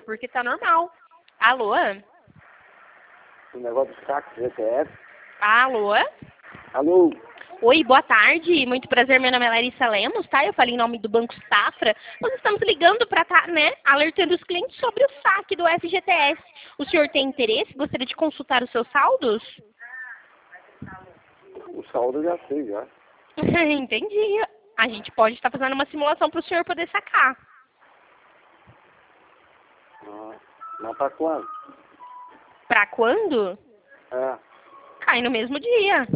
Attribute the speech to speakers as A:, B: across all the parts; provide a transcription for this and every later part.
A: porque tá normal. Alô?
B: O negócio do saco GTS.
A: Alô?
B: Alô?
A: Oi, boa tarde. Muito prazer, meu nome é Larissa Lemos, tá? Eu falei em nome do Banco Safra. Nós estamos ligando para estar, alertando os clientes sobre o saque do FGTS. O senhor tem interesse? Gostaria de consultar os seus saldos?
B: O saldo eu já sei, já.
A: Entendi. A gente pode estar fazendo uma simulação para o senhor poder sacar.
B: Mas pra quando?
A: Para quando?
B: É.
A: Cai no mesmo dia.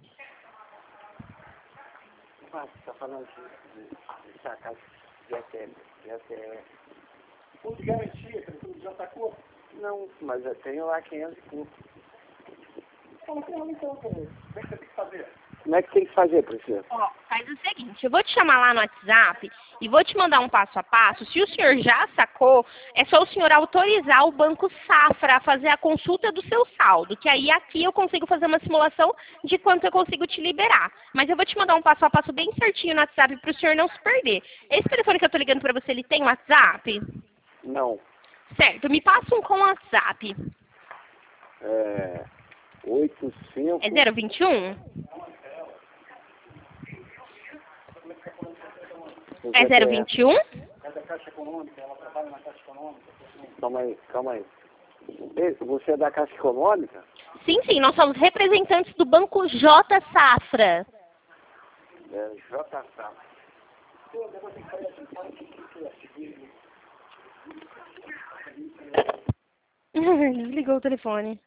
B: Mas tá falando de sacar GTS.
C: Fundo de garantia, que ele já sacou?
B: Não, mas eu tenho lá 500 e pouco.
C: Fala com ela então, como é que você tem que fazer?
B: Como é que tem que fazer, Priscila?
A: Ó, faz o seguinte, eu vou te chamar lá no WhatsApp e vou te mandar um passo a passo. Se o senhor já sacou, é só o senhor autorizar o Banco Safra a fazer a consulta do seu saldo, que aí aqui eu consigo fazer uma simulação de quanto eu consigo te liberar. Mas eu vou te mandar um passo a passo bem certinho no WhatsApp para o senhor não se perder. Esse telefone que eu tô ligando para você, ele tem WhatsApp?
B: Não.
A: Certo, me passa um com WhatsApp.
B: 85...
A: É 021? É 021?
C: É da Caixa Econômica, ela trabalha na Caixa Econômica.
B: Calma aí. Você é da Caixa Econômica?
A: Sim, nós somos representantes do Banco J Safra.
B: JSA.
A: Desligou o telefone.